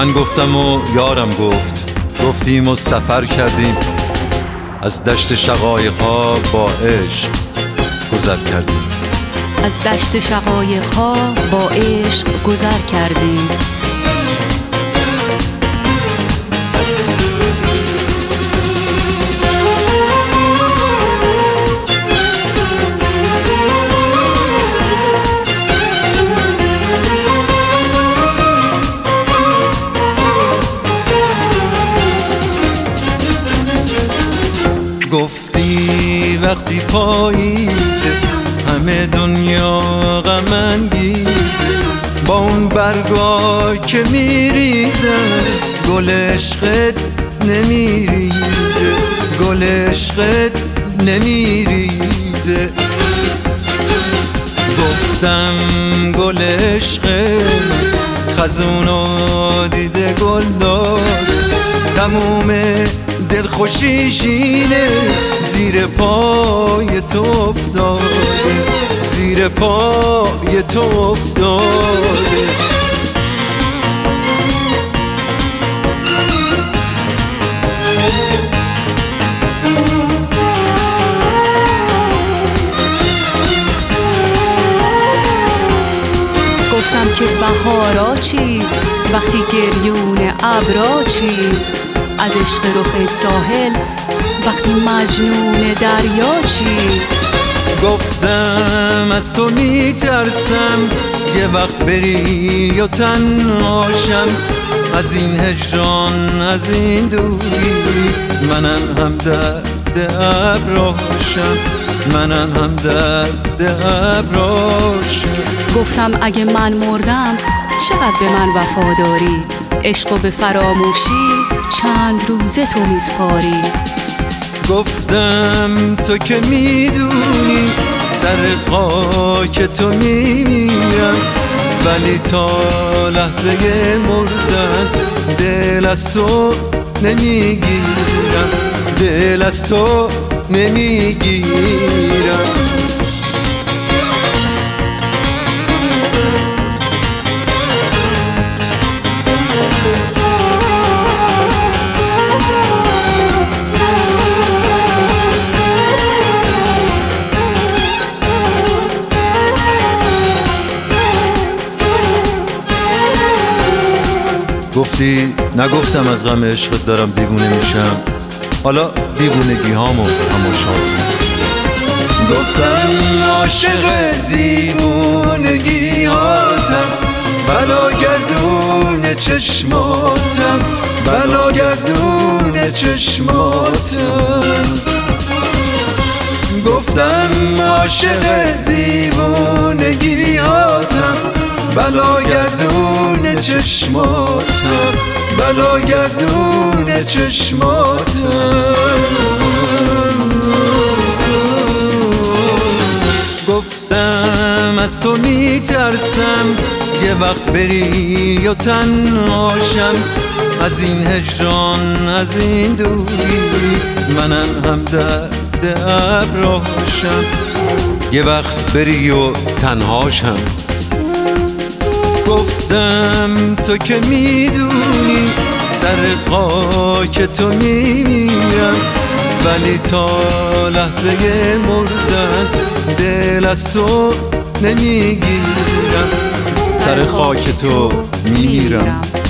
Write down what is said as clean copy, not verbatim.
من گفتم و یارم گفت، گفتیم و سفر کردیم، از دشت شقایق‌ها با عشق گذر کردیم. از دشت شقایق‌ها با عشق گذر کردیم. گفتی وقتی پاییزه همه دنیا غم انگیزه، با اون برگا که میریزن گل عشقت نمیریزه، گل عشقت نمیریزه. گفتم گل عشقت خزونو دیده گل داد، تموم دلخوشیشینه زیر پای تو افتاده، زیر پای تو افتاده. گفتم که بهارا چی وقتی گریون ابرا چی، از عشق رخ ساحل وقتی مجنون دریا چی. گفتم از تو میترسم یه وقت بری و تنهاشم، از این هجران از این دوری منم هم درد ابراشم، منم هم درد ابراشم. گفتم اگه من مردم چقدر به من وفاداری، عشق و به فراموشی چند روزه تو میسپاری. گفتم تو که میدونی سر خاک تو میمیرم، ولی تا لحظه مردن دل از تو نمیگیرم، دل از تو نمیگیرم. گفتی نگفتم از غم عشقت دارم دیوونه میشم، حالا دیوونگی هامو تماشا کن. گفتم عاشق دیوونگی هاتم، بلاگردون چشماتم، بلاگردون چشماتم. گفتم عاشق دیوونگی هاتم، بلاگردون چشماتم، بلاگردون چشماتم. گفتم از تو میترسم یه وقت بری و تنهاشم، از این هجران از این دوری منم هم درد ابراشم، یه وقت بری و تنهاشم. گفتم تو که میدونی سر خاک تو میمیرم، ولی تا لحظه مردن دل از تو نمیگیرم، سر خاک تو میمیرم.